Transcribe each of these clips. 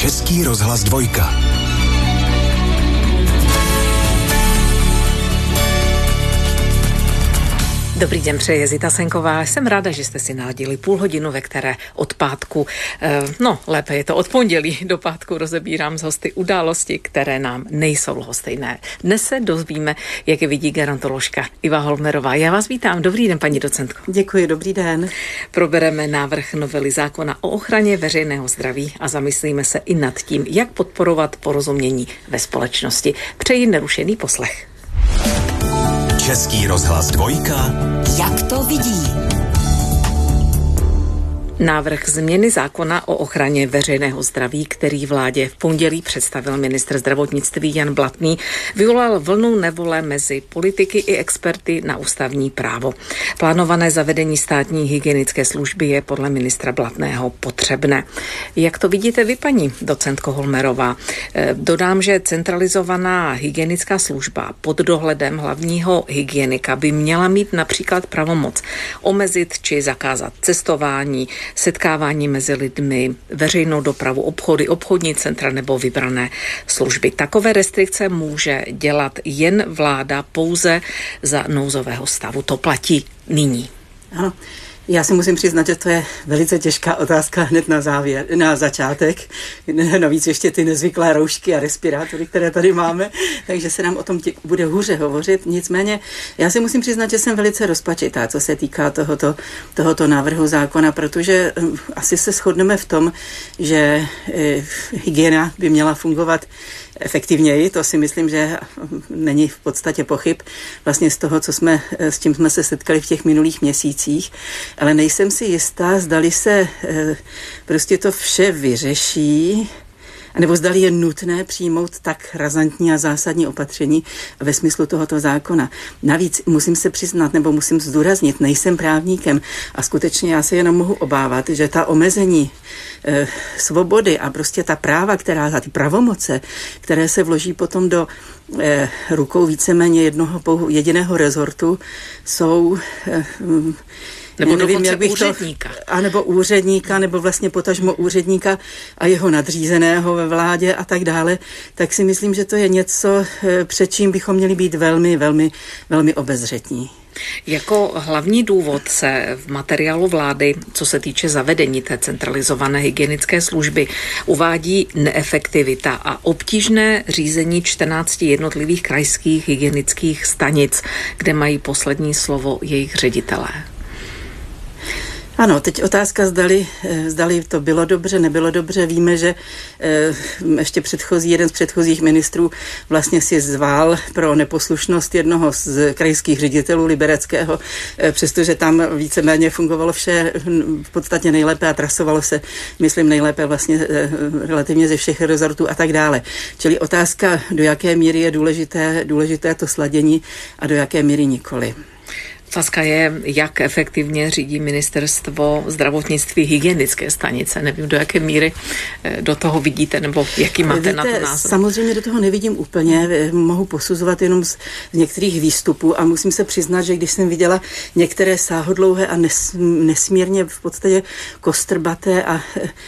Český rozhlas 2. Dobrý den, přeje Zita Senková. Jsem ráda, že jste si naladili půl hodinu, ve které od pátku, lépe je to od pondělí do pátku, rozebírám s hosty události, které nám nejsou lhostejné. Dnes se dozvíme, jak je vidí gerontoložka Iva Holmerová. Já vás vítám. Dobrý den, paní docentko. Děkuji, dobrý den. Probereme návrh novely zákona o ochraně veřejného zdraví a zamyslíme se i nad tím, jak podporovat porozumění ve společnosti. Přeji nerušený poslech. Český rozhlas 2. Jak to vidí? Návrh změny zákona o ochraně veřejného zdraví, který vládě v pondělí představil ministr zdravotnictví Jan Blatný, vyvolal vlnu nevole mezi politiky i experty na ústavní právo. Plánované zavedení státní hygienické služby je podle ministra Blatného potřebné. Jak to vidíte vy, paní docentko Holmerová? Dodám, že centralizovaná hygienická služba pod dohledem hlavního hygienika by měla mít například pravomoc omezit či zakázat cestování, setkávání mezi lidmi, veřejnou dopravu, obchody, obchodní centra nebo vybrané služby. Takové restrikce může dělat jen vláda pouze za nouzového stavu. To platí nyní. Ano. Já si musím přiznat, že to je velice těžká otázka hned na začátek. Navíc ještě ty nezvyklé roušky a respirátory, které tady máme, takže se nám o tom bude hůře hovořit. Nicméně já si musím přiznat, že jsem velice rozpačitá, co se týká tohoto návrhu zákona, protože asi se shodneme v tom, že hygiena by měla fungovat efektivněji, to si myslím, že není v podstatě pochyb vlastně z toho, s čím jsme se setkali v těch minulých měsících, ale nejsem si jistá, zdali se prostě to vše vyřeší, nebo zdali je nutné přijmout tak razantní a zásadní opatření ve smyslu tohoto zákona. Navíc musím se přiznat, nebo musím zdůraznit, nejsem právníkem a skutečně já se jenom mohu obávat, že ta omezení svobody a prostě ta práva, ty pravomoce, které se vloží potom do rukou víceméně jediného rezortu, jsou nebo dokonce úředníka. Nebo úředníka, nebo vlastně potažmo úředníka a jeho nadřízeného ve vládě a tak dále, tak si myslím, že to je něco, před čím bychom měli být velmi, velmi, velmi obezřetní. Jako hlavní důvod se v materiálu vlády, co se týče zavedení té centralizované hygienické služby, uvádí neefektivita a obtížné řízení 14 jednotlivých krajských hygienických stanic, kde mají poslední slovo jejich ředitelé. Ano, teď otázka, zdali to bylo dobře, nebylo dobře. Víme, že ještě jeden z předchozích ministrů vlastně si zval pro neposlušnost jednoho z krajských ředitelů libereckého, přestože tam víceméně fungovalo vše v podstatě nejlépe a trasovalo se, myslím, nejlépe vlastně relativně ze všech rezortů a tak dále. Čili otázka, do jaké míry je důležité to sladění a do jaké míry nikoli. Otázka je, jak efektivně řídí ministerstvo zdravotnictví hygienické stanice. Nevím, do jaké míry do toho vidíte, nebo jaký máte na to názor. Samozřejmě do toho nevidím úplně, mohu posuzovat jenom z některých výstupů a musím se přiznat, že když jsem viděla některé sáhodlouhé a nesmírně v podstatě kostrbaté a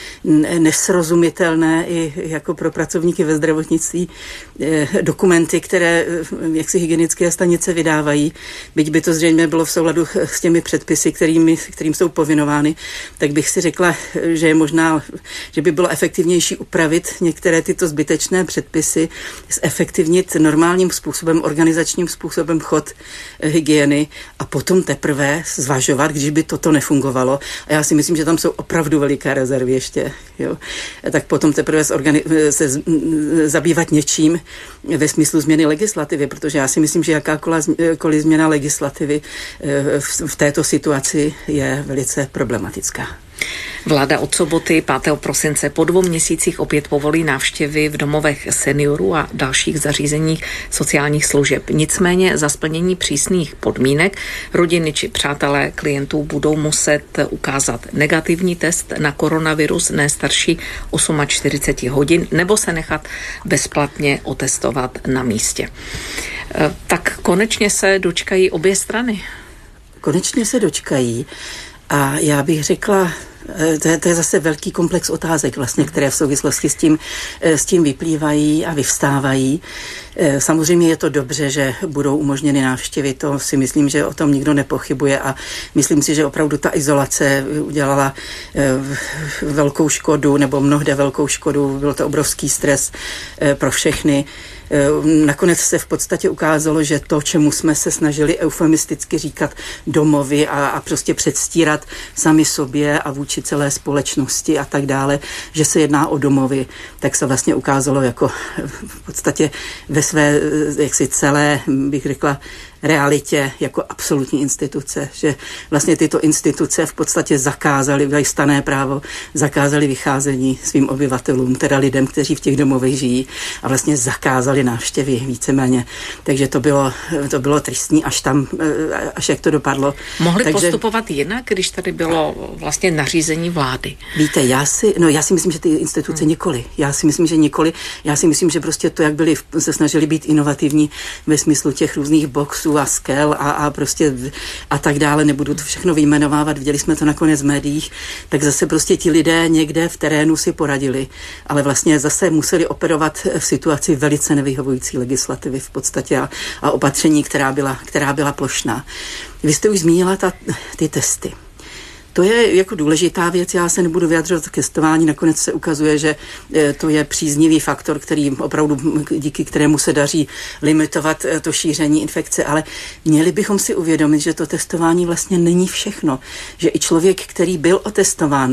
nesrozumitelné i jako pro pracovníky ve zdravotnictví dokumenty, které jaksi hygienické stanice vydávají, byť by to zřejmě bylo v souladu s těmi předpisy, kterým jsou povinovány, tak bych si řekla, že je možná, že by bylo efektivnější upravit některé tyto zbytečné předpisy, zefektivnit normálním způsobem, organizačním způsobem chod hygieny a potom teprve zvažovat, když by toto nefungovalo. A já si myslím, že tam jsou opravdu veliké rezervy ještě. Jo. Tak potom teprve se zabývat něčím ve smyslu změny legislativy, protože já si myslím, že jakákoliv změna legislativy v této situaci je velice problematická. Vláda od soboty 5. prosince po 2 měsících opět povolí návštěvy v domovech seniorů a dalších zařízeních sociálních služeb. Nicméně za splnění přísných podmínek rodiny či přátelé klientů budou muset ukázat negativní test na koronavirus ne starší 48 hodin nebo se nechat bezplatně otestovat na místě. Tak konečně se dočkají obě strany. Konečně se dočkají. A já bych řekla, To je zase velký komplex otázek, vlastně, které v souvislosti s tím vyplývají a vyvstávají. Samozřejmě je to dobře, že budou umožněny návštěvy, to si myslím, že o tom nikdo nepochybuje a myslím si, že opravdu ta izolace udělala velkou škodu nebo mnohde velkou škodu, byl to obrovský stres pro všechny. Nakonec se v podstatě ukázalo, že to, čemu jsme se snažili eufemisticky říkat domovy a prostě předstírat sami sobě a vůči celé společnosti a tak dále, že se jedná o domovy, tak se vlastně ukázalo jako v podstatě ve své jaksi celé, bych řekla, realitě jako absolutní instituce, že vlastně tyto instituce v podstatě zakázaly, dají stanné právo, zakázaly vycházení svým obyvatelům, teda lidem, kteří v těch domovech žijí a vlastně zakázali návštěvy víceméně. Takže to bylo tristní až jak to dopadlo. Mohli postupovat jinak, když tady bylo vlastně nařízení vlády? Víte, já si myslím, že ty instituce nikoli. Já si myslím, že nikoli. Já si myslím, že prostě to, jak se snažili být inovativní ve smyslu těch různých boxů a skel a prostě a tak dále, nebudu to všechno vyjmenovávat, viděli jsme to nakonec v médiích, tak zase prostě ti lidé někde v terénu si poradili, ale vlastně zase museli operovat v situaci velice nevyhovující legislativy v podstatě a opatření, která byla plošná. Vy jste už zmínila ty testy. To je jako důležitá věc, já se nebudu vyjadřovat k testování, nakonec se ukazuje, že to je příznivý faktor, který opravdu díky kterému se daří limitovat to šíření infekce, ale měli bychom si uvědomit, že to testování vlastně není všechno, že i člověk, který byl otestován,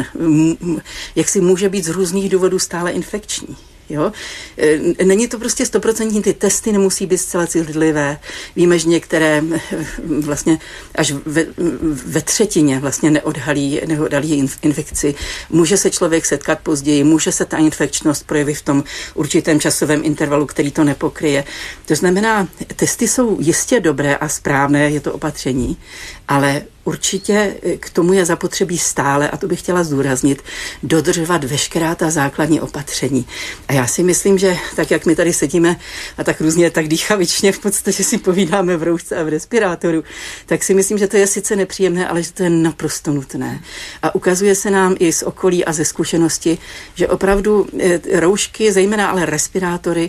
jak si může být z různých důvodů stále infekční. Jo? Není to prostě 100%, ty testy nemusí být zcela citlivé. Víme, že některé vlastně až ve třetině vlastně neodhalí infekci. Může se člověk setkat později, může se ta infekčnost projevit v tom určitém časovém intervalu, který to nepokryje. To znamená, testy jsou jistě dobré a správné, je to opatření, ale určitě k tomu je zapotřebí stále, a to bych chtěla zdůraznit, dodržovat veškerá ta základní opatření. A já si myslím, že tak, jak my tady sedíme a tak různě, tak dýchavičně v podstatě si povídáme v roušce a v respirátoru, tak si myslím, že to je sice nepříjemné, ale že to je naprosto nutné. A ukazuje se nám i z okolí a ze zkušenosti, že opravdu roušky, zejména ale respirátory,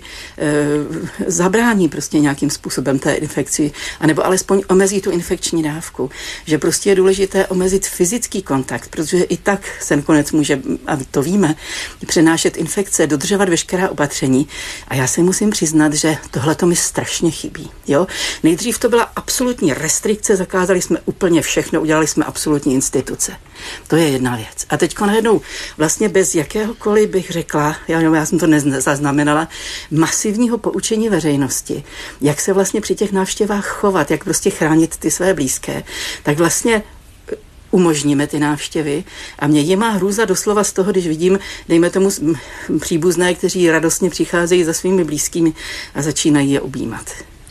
zabrání prostě nějakým způsobem té infekci, anebo alespoň omezí tu infekční dávku. Že prostě je důležité omezit fyzický kontakt, protože i tak se nakonec může, a to víme, přenášet infekce, dodržovat veškerá opatření. A já si musím přiznat, že tohle to mi strašně chybí. Jo? Nejdřív to byla absolutní restrikce, zakázali jsme úplně všechno, udělali jsme absolutní instituce. To je jedna věc. A teďko najednou vlastně bez jakéhokoliv bych řekla, já jsem to nezaznamenala, masivního poučení veřejnosti, jak se vlastně při těch návštěvách chovat, jak prostě chránit ty své blízké, tak vlastně umožníme ty návštěvy a mě je má hrůza doslova z toho, když vidím, dejme tomu příbuzné, kteří radostně přicházejí za svými blízkými a začínají je objímat.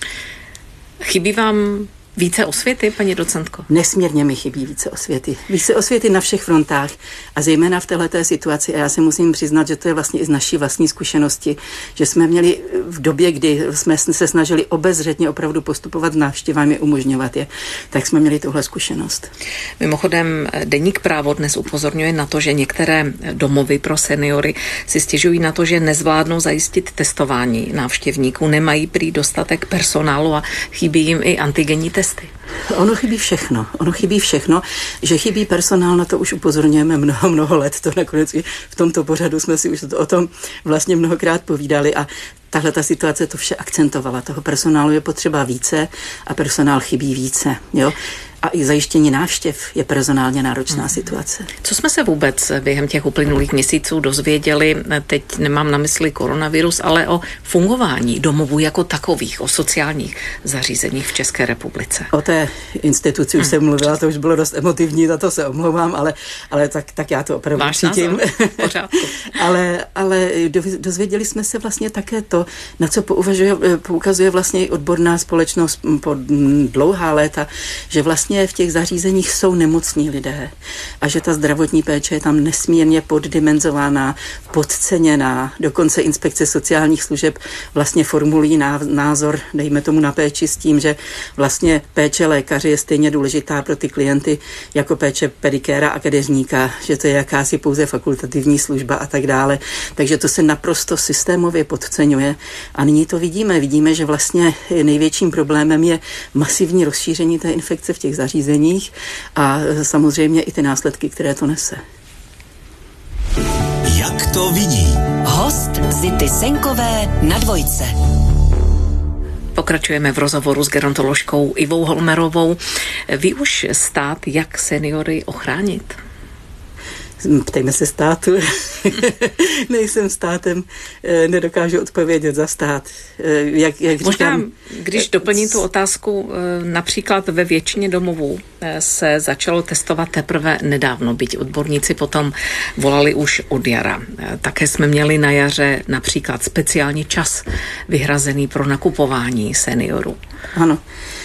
Chybí vám více osvěty, paní docentko? Nesmírně mi chybí více osvěty. Více osvěty na všech frontách a zejména v téhleté situaci. A já si musím přiznat, že to je vlastně i z naší vlastní zkušenosti, že jsme měli v době, kdy jsme se snažili obezřetně opravdu postupovat s návštěvami, umožňovat je, tak jsme měli tuhle zkušenost. Mimochodem, deník Právo dnes upozorňuje na to, že některé domovy pro seniory si stěžují na to, že nezvládnou zajistit testování návštěvníků, nemají prý dostatek personálu a chybí jim i antigenní testy. Ono chybí všechno, že chybí personál, na to už upozorňujeme mnoho let, to nakonec i v tomto pořadu jsme si už o tom vlastně mnohokrát povídali a tahle ta situace to vše akcentovala. Toho personálu je potřeba více a personál chybí více, jo. A i zajištění návštěv je personálně náročná situace. Co jsme se vůbec během těch uplynulých měsíců dozvěděli, teď nemám na mysli koronavirus, ale o fungování domovů jako takových, o sociálních zařízeních v České republice? O té instituci už jsem mluvila, to už bylo dost emotivní, za to se omlouvám, ale tak já to opravdu cítím. ale dozvěděli jsme se vlastně také to, na co poukazuje vlastně i odborná společnost po dlouhá léta, že vlastně vlastně v těch zařízeních jsou nemocní lidé a že ta zdravotní péče je tam nesmírně poddimenzovaná, podceněná. Dokonce inspekce sociálních služeb vlastně formulují názor, dejme tomu, na péči s tím, že vlastně péče lékaře je stejně důležitá pro ty klienty jako péče pedikéra a kadeřníka, že to je jakási pouze fakultativní služba a tak dále. Takže to se naprosto systémově podceňuje a nyní to vidíme, že vlastně největším problémem je masivní rozšíření té infekce v těch zařízeních a samozřejmě i ty následky, které to nese. Jak to vidí? Host Zity Senkové na Dvojce. Pokračujeme v rozhovoru s gerontoložkou Ivou Holmerovou. Ví už stát, jak seniory ochránit? Ptejme se státu. Nejsem státem, nedokážu odpovědět za stát. Jak možná, říkám, když doplním tu otázku, například ve většině domovů se začalo testovat teprve nedávno, byť odborníci potom volali už od jara. Také jsme měli na jaře například speciální čas vyhrazený pro nakupování seniorů. Ano.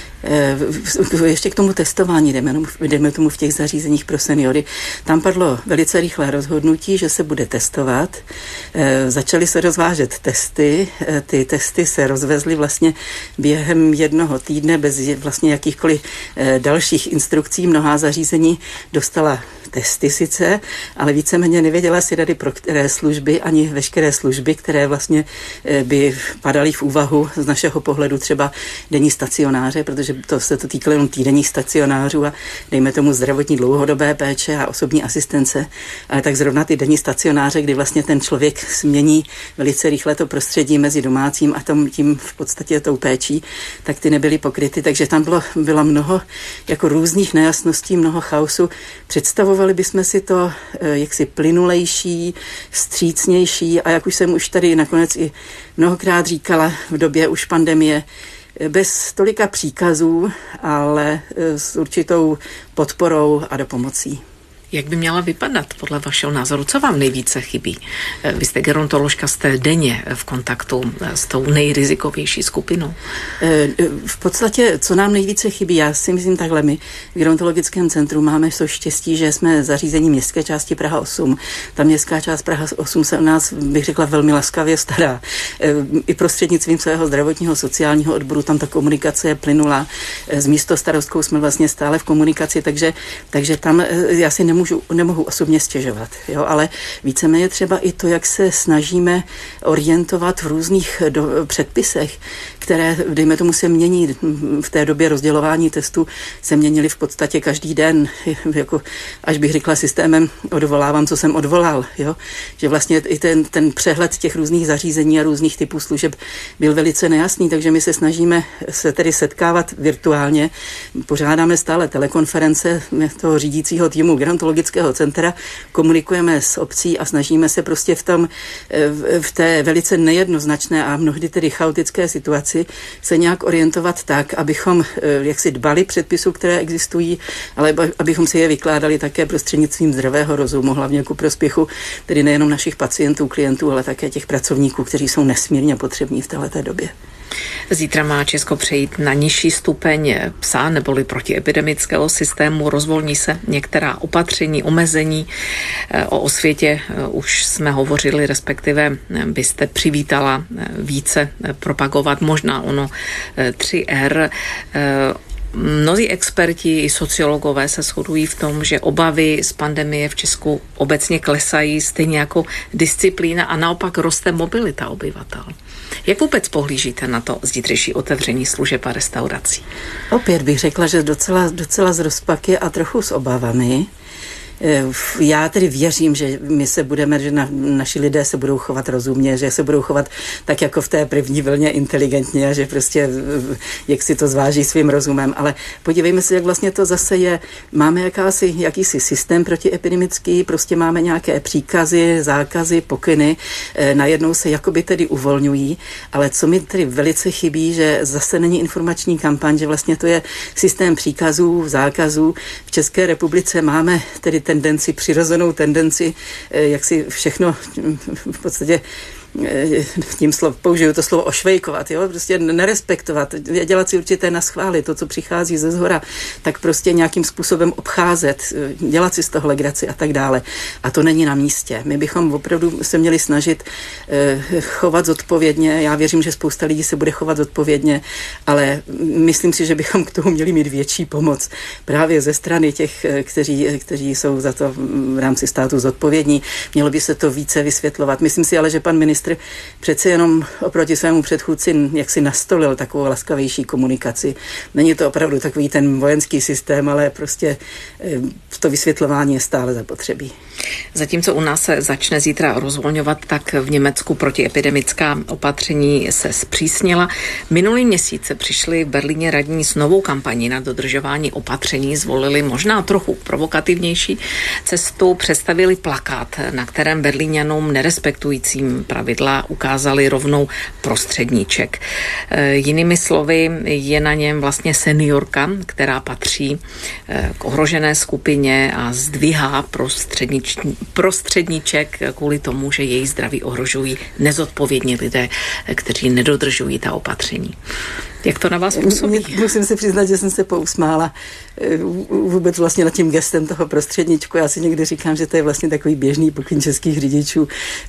Ještě k tomu testování, jdeme tomu v těch zařízeních pro seniory. Tam padlo velice rychlé rozhodnutí, že se bude testovat. Začaly se rozvážet testy. Ty testy se rozvezly vlastně během jednoho týdne bez vlastně jakýchkoliv dalších instrukcí. Mnohá zařízení dostala testy sice, ale víceméně nevěděla si rady pro které služby, ani veškeré služby, které vlastně by padaly v úvahu z našeho pohledu třeba denní stacionáře, protože to se to týkalo jenom týdenních stacionářů a dejme tomu zdravotní dlouhodobé péče a osobní asistence, ale tak zrovna ty denní stacionáře, kdy vlastně ten člověk změní velice rychle to prostředí mezi domácím a tím v podstatě tou péčí, tak ty nebyly pokryty, takže tam bylo mnoho jako různých nejasností, mnoho chaosu. Představovali bychom si to jaksi plynulejší, vstřícnější a jak už jsem už tady nakonec i mnohokrát říkala v době už pandemie, bez tolika příkazů, ale s určitou podporou a dopomocí. Jak by měla vypadat podle vašeho názoru? Co vám nejvíce chybí? Vy jste gerontoložka, jste denně v kontaktu s tou nejrizikovější skupinou. V podstatě, co nám nejvíce chybí, já si myslím takhle, my v gerontologickém centru máme to štěstí, že jsme zařízení městské části Praha 8. Ta městská část Praha 8 se u nás, bych řekla, velmi laskavě stará. I prostřednictvím svého zdravotního sociálního odboru tam ta komunikace je plynulá. S místostarostkou jsme vlastně stále v komunikaci, takže tam já si nemohu osobně stěžovat, jo, ale víceméně třeba i to, jak se snažíme orientovat v různých předpisech, které, dejme tomu, se mění v té době rozdělování testů, se měnily v podstatě každý den, jako až bych řekla systémem odvolávám, co jsem odvolal, jo, že vlastně i ten přehled těch různých zařízení a různých typů služeb byl velice nejasný, takže my se snažíme se tedy setkávat virtuálně, pořádáme stále telekonference toho řídícího týmu gerontologického centra, komunikujeme s obcí a snažíme se prostě v té velice nejednoznačné a mnohdy tedy chaotické situaci se nějak orientovat tak, abychom jaksi dbali předpisů, které existují, ale abychom si je vykládali také prostřednictvím zdravého rozumu, hlavně ku prospěchu tedy nejenom našich pacientů, klientů, ale také těch pracovníků, kteří jsou nesmírně potřební v této době. Zítra má Česko přejít na nižší stupeň PSA neboli protiepidemického systému. Rozvolní se některá opatření, omezení. O osvětě už jsme hovořili, respektive byste přivítala více propagovat možná ono 3R. Mnozí experti i sociologové se shodují v tom, že obavy z pandemie v Česku obecně klesají, stejně jako disciplína a naopak roste mobilita obyvatel. Jak vůbec pohlížíte na to zítřejší otevření služeb a restaurací? Opět bych řekla, že docela z rozpaky a trochu s obavami. Já tedy věřím, že že naši lidé se budou chovat rozumně, že se budou chovat tak jako v té první vlně inteligentně a že prostě jak si to zváží svým rozumem. Ale podívejme se, jak vlastně to zase je. Máme jakýsi systém protiepidemický, prostě máme nějaké příkazy, zákazy, pokyny, najednou se jakoby tedy uvolňují, ale co mi tedy velice chybí, že zase není informační kampaň, že vlastně to je systém příkazů, zákazů. V České republice máme tedy přirozenou tendenci, jak si všechno v podstatě použiju to slovo ošvejkovat, jo, prostě nerespektovat, dělat si určité naschvály, to, co přichází ze zhora, tak prostě nějakým způsobem obcházet, dělat si z toho legraci a tak dále. A to není na místě. My bychom opravdu se měli snažit chovat zodpovědně. Já věřím, že spousta lidí se bude chovat zodpovědně, ale myslím si, že bychom k tomu měli mít větší pomoc právě ze strany těch, kteří jsou za to v rámci státu zodpovědní. Mělo by se to více vysvětlovat. Myslím si ale, že pan ministr přece jenom oproti svému předchůdci jaksi nastolil takovou laskavější komunikaci. Není to opravdu takový ten vojenský systém, ale prostě to vysvětlování je stále zapotřebí. Zatímco u nás se začne zítra rozvolňovat, tak v Německu protiepidemická opatření se zpřísnila. Minulý měsíc se přišli v Berlíně radní s novou kampaní na dodržování opatření, zvolili možná trochu provokativnější cestu, představili plakát, na kterém Berlíňanům nerespektujícím pravidla ukázali rovnou prostředníček. Jinými slovy, je na něm vlastně seniorka, která patří k ohrožené skupině a zdvihá prostředníček kvůli tomu, že její zdraví ohrožují nezodpovědní lidé, kteří nedodržují ta opatření. Jak to na vás působí? Musím se přiznat, že jsem se pousmála vůbec vlastně nad tím gestem toho prostředníčku. Já si někdy říkám, že to je vlastně takový běžný pokyn českých řidičů,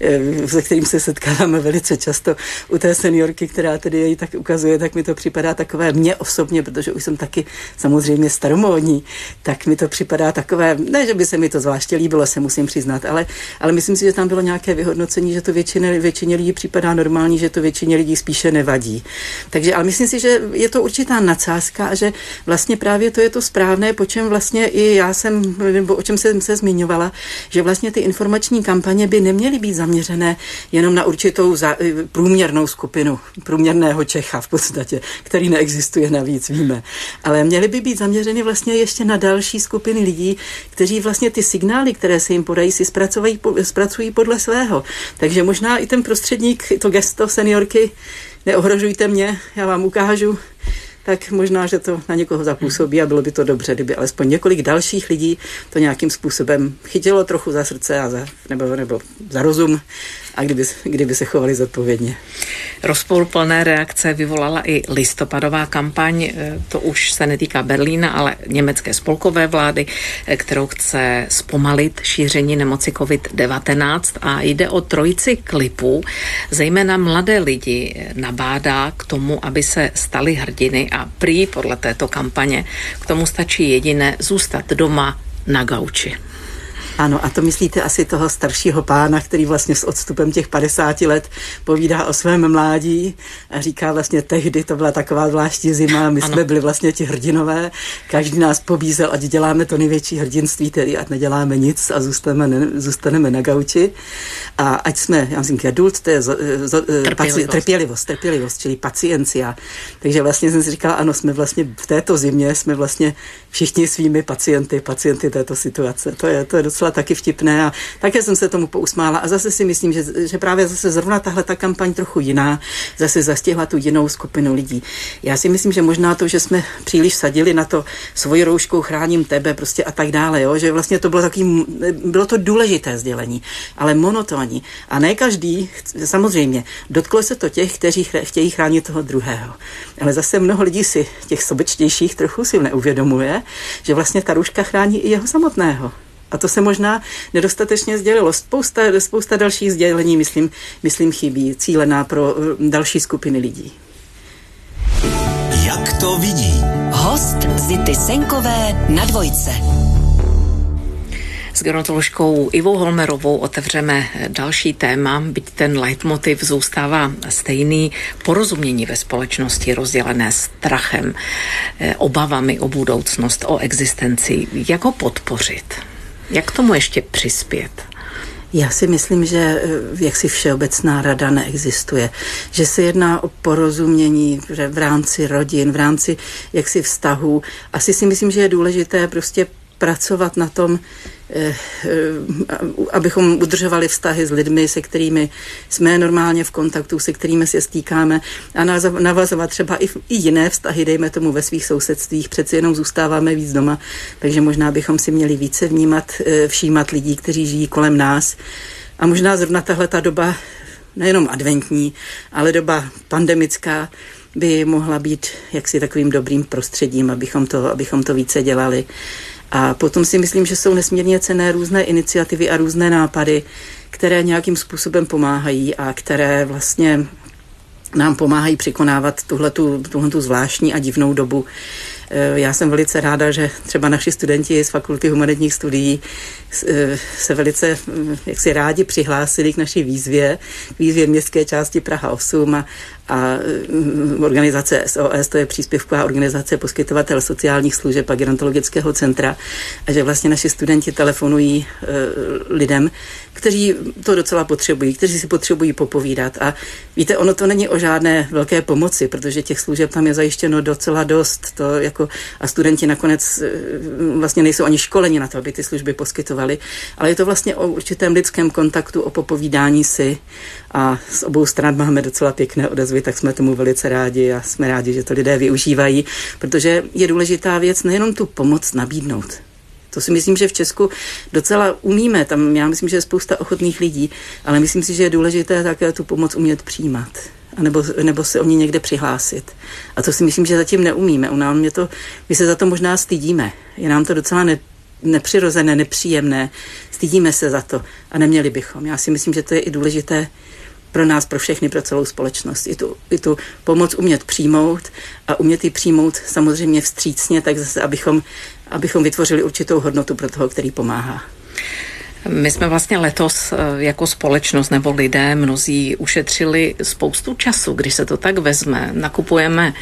se kterým se setkáváme velice často u té seniorky, která tedy jej tak ukazuje, tak mi to připadá takové mně osobně, protože už jsem taky samozřejmě staromódní, tak mi to připadá takové, ne, že by se mi to zvláště líbilo, se musím přiznat, ale myslím si, že tam bylo nějaké vyhodnocení, že to většině lidí připadá normální, že to většině lidí spíše nevadí. Takže, ale myslím si, že je to určitá nadsázka a že vlastně právě to je to správné, po čem vlastně i já jsem, nebo o čem jsem se zmiňovala, že vlastně ty informační kampaně by neměly být zaměřené jenom na určitou průměrnou skupinu, průměrného Čecha v podstatě, který neexistuje navíc, víme. Ale měly by být zaměřeny vlastně ještě na další skupiny lidí, kteří vlastně ty signály, které se jim podají, si zpracují podle svého. Takže možná i ten prostředník, to gesto seniorky, neohrožujte mě, já vám ukážu, tak možná, že to na někoho zapůsobí a bylo by to dobře, kdyby alespoň několik dalších lidí to nějakým způsobem chytilo trochu za srdce nebo za rozum a kdyby se chovali zodpovědně. Rozporuplné reakce vyvolala i listopadová kampaň, to už se netýká Berlína, ale německé spolkové vlády, kterou chce zpomalit šíření nemoci COVID-19 a jde o trojici klipů, zejména mladé lidi nabádá k tomu, aby se stali hrdiny a prý podle této kampaně k tomu stačí jediné zůstat doma na gauči. Ano, a to myslíte asi toho staršího pána, který vlastně s odstupem těch 50 let povídá o svém mládí a říká vlastně tehdy to byla taková zvláštní zima, my jsme byli vlastně ti hrdinové, každý nás pobízel, ať děláme to největší hrdinství, tedy ať neděláme nic a zůstaneme na gauči a ať jsme, já myslím, geduld, to je trpělivost, čili paciencia. Takže vlastně jsem si říkala, ano, jsme vlastně v této zimě, jsme vlastně všichni svými pacienty této situace. To je docela taky vtipné a také jsem se tomu pousmála a zase si myslím, že právě zase zrovna tahle ta kampaň trochu jiná, zase zastihla tu jinou skupinu lidí. Já si myslím, že možná to, že jsme příliš sadili na to svoji rouškou chráním tebe prostě a tak dále, jo? Že vlastně to bylo to důležité sdělení, ale monotónní. A ne každý, samozřejmě, dotklo se to těch, kteří chtějí chránit toho druhého. Ale zase mnoho lidí si, těch sobečtějších trochu si neuvědomuje, že vlastně ta rouška chrání i jeho samotného. A to se možná nedostatečně sdělilo. Spousta dalších sdělení, myslím, chybí, cílená pro další skupiny lidí. Jak to vidí? Host Zity Senkové na Dvojce. S gerontoložkou Ivou Holmerovou otevřeme další téma, byť ten leitmotiv zůstává stejný. Porozumění ve společnosti rozdělené strachem, obavami o budoucnost, o existenci. Jak ho podpořit? Jak k tomu ještě přispět? Já si myslím, že jaksi všeobecná rada neexistuje. Že se jedná o porozumění v rámci rodin, v rámci jaksi vztahů. Asi si myslím, že je důležité prostě pracovat na tom, abychom udržovali vztahy s lidmi, se kterými jsme normálně v kontaktu, se kterými se stýkáme a navazovat třeba i jiné vztahy, dejme tomu ve svých sousedstvích, přeci jenom zůstáváme víc doma, takže možná bychom si měli více všímat lidí, kteří žijí kolem nás a možná zrovna tahle ta doba nejenom adventní, ale doba pandemická by mohla být jaksi takovým dobrým prostředím, abychom to více dělali. A potom si myslím, že jsou nesmírně cenné různé iniciativy a různé nápady, které nějakým způsobem pomáhají a které vlastně nám pomáhají překonávat tuhletu zvláštní a divnou dobu. Já jsem velice ráda, že třeba naši studenti z Fakulty humanitních studií se velice jaksi rádi přihlásili k naší výzvě městské části Praha 8 a organizace SOS, to je příspěvková organizace poskytovatel sociálních služeb a gerontologického centra, a že vlastně naši studenti telefonují lidem, kteří to docela potřebují, kteří si potřebují popovídat. A víte, ono to není o žádné velké pomoci, protože těch služeb tam je zajištěno docela dost. A studenti nakonec vlastně nejsou ani školeni na to, aby ty služby poskytovali, ale je to vlastně o určitém lidském kontaktu, o popovídání si, a z obou stran máme docela pěkné odezvy, tak jsme tomu velice rádi a jsme rádi, že to lidé využívají, protože je důležitá věc nejenom tu pomoc nabídnout. To si myslím, že v Česku docela umíme, tam já myslím, že je spousta ochotných lidí, ale myslím si, že je důležité také tu pomoc umět přijímat. Nebo se o ní někde přihlásit. A to si myslím, že zatím neumíme. My se za to možná stydíme. Je nám to docela nepřirozené, nepříjemné. Stydíme se za to a neměli bychom. Já si myslím, že to je i důležité pro nás, pro všechny, pro celou společnost. I tu pomoc umět přijmout a umět ji přijmout samozřejmě vstřícně, tak zase, abychom vytvořili určitou hodnotu pro toho, který pomáhá. My jsme vlastně letos jako společnost nebo lidé mnozí ušetřili spoustu času, když se to tak vezme. Nakupujeme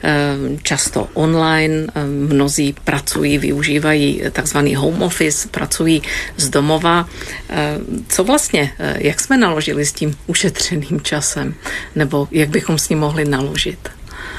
často online, mnozí pracují, využívají takzvaný home office, pracují z domova. Co vlastně, jak jsme naložili s tím ušetřeným časem? Nebo jak bychom s ním mohli naložit?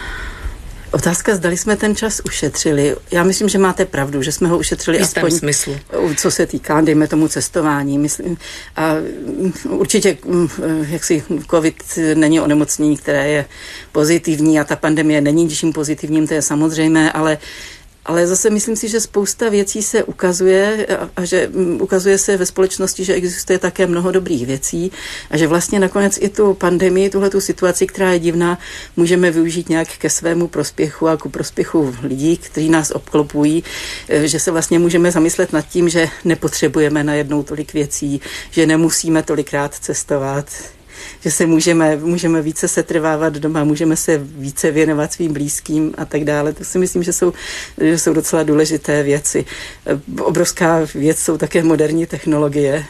Otázka, zdali jsme ten čas ušetřili. Já myslím, že máte pravdu, že jsme ho ušetřili aspoň smyslu. Co se týká, dejme tomu, cestování. Myslím, a určitě, jaksi covid není onemocnění, které je pozitivní, a ta pandemie není ničím pozitivním, to je samozřejmé, ale zase myslím si, že spousta věcí se ukazuje a že ukazuje se ve společnosti, že existuje také mnoho dobrých věcí a že vlastně nakonec i tu pandemii, tuhletu situaci, která je divná, můžeme využít nějak ke svému prospěchu a ku prospěchu lidí, kteří nás obklopují, že se vlastně můžeme zamyslet nad tím, že nepotřebujeme najednou tolik věcí, že nemusíme tolikrát cestovat, že se můžeme více setrvávat doma, můžeme se více věnovat svým blízkým a tak dále. To si myslím, že jsou docela důležité věci. Obrovská věc jsou také moderní technologie.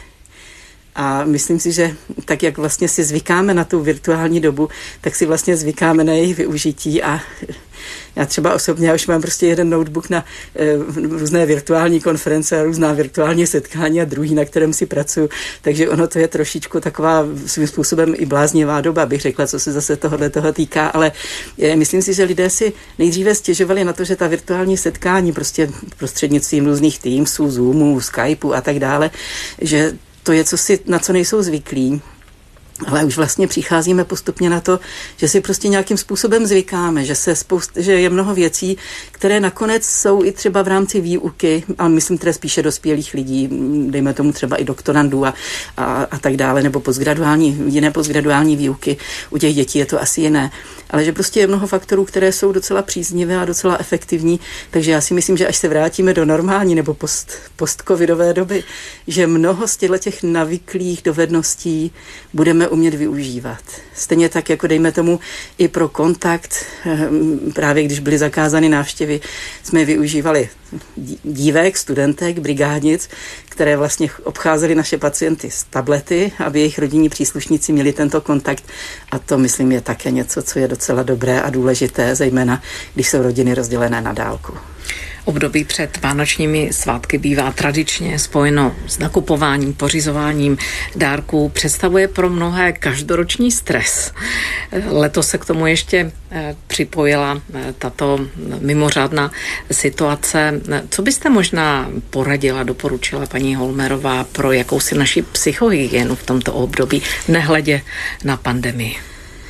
A myslím si, že tak, jak vlastně si zvykáme na tu virtuální dobu, tak si vlastně zvykáme na jejich využití. A já třeba osobně, já už mám prostě jeden notebook na různé virtuální konference a různá virtuální setkání a druhý, na kterém si pracuji. Takže ono to je trošičku taková svým způsobem i bláznivá doba, bych řekla, co se zase toho týká, ale myslím si, že lidé si nejdříve stěžovali na to, že ta virtuální setkání prostě prostřednictvím různých Teamsů, Zoomů, Skypeu a tak dále, že to je na co nejsou zvyklí. Ale už vlastně přicházíme postupně na to, že si prostě nějakým způsobem zvykáme, že je mnoho věcí, které nakonec jsou i třeba v rámci výuky, ale myslím teda spíše dospělých lidí, dejme tomu třeba i doktorandů a tak dále, nebo jiné postgraduální výuky. U těch dětí je to asi jiné. Ale že prostě je mnoho faktorů, které jsou docela příznivé a docela efektivní, takže já si myslím, že až se vrátíme do normální nebo post-covidové doby, že mnoho z těch navyklých dovedností budeme umět využívat. Stejně tak, jako dejme tomu i pro kontakt, právě když byly zakázány návštěvy, jsme využívali dívek, studentek, brigádnic, které vlastně obcházely naše pacienty s tablety, aby jejich rodinní příslušníci měli tento kontakt. A to, myslím, je také něco, co je docela dobré a důležité, zejména když jsou rodiny rozdělené na dálku. Období před vánočními svátky bývá tradičně spojeno s nakupováním, pořizováním dárků. Představuje pro mnohé každoroční stres. Letos se k tomu ještě připojila tato mimořádná situace. Co byste možná poradila, doporučila paní Holmerová pro jakousi naši psychohygienu v tomto období, nehledě na pandemii?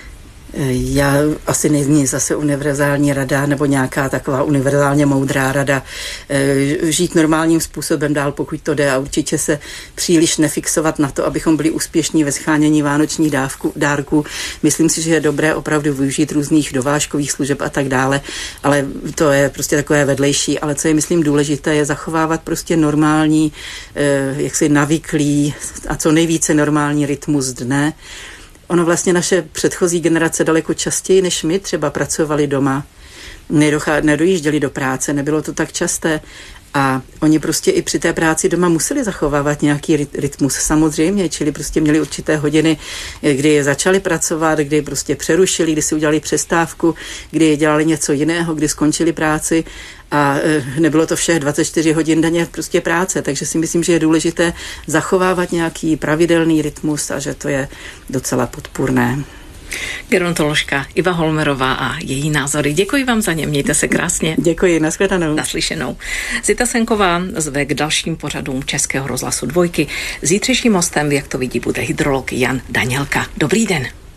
Já asi není zase univerzální rada nebo nějaká taková univerzálně moudrá rada. Žít normálním způsobem dál, pokud to jde, a určitě se příliš nefixovat na to, abychom byli úspěšní ve shánění vánočních dárků. Myslím si, že je dobré opravdu využít různých dovážkových služeb a tak dále, ale to je prostě takové vedlejší. Ale co je, myslím, důležité, je zachovávat prostě normální, jaksi navyklý a co nejvíce normální rytmus dne. Ono vlastně naše předchozí generace daleko častěji než my třeba pracovali doma, nedojížděli do práce, nebylo to tak časté a oni prostě i při té práci doma museli zachovávat nějaký rytmus samozřejmě, čili prostě měli určité hodiny, kdy začali pracovat, kdy prostě přerušili, kdy si udělali přestávku, kdy dělali něco jiného, kdy skončili práci a nebylo to všech 24 hodin denně prostě práce, takže si myslím, že je důležité zachovávat nějaký pravidelný rytmus a že to je docela podpůrné. Gerontoložka Iva Holmerová a její názory. Děkuji vám za ně, mějte se krásně. Děkuji, nashledanou. Naslyšenou. Zita Senková zve k dalším pořadům Českého rozhlasu Dvojky. Zítřejším hostem, jak to vidí, bude hydrolog Jan Danělka. Dobrý den.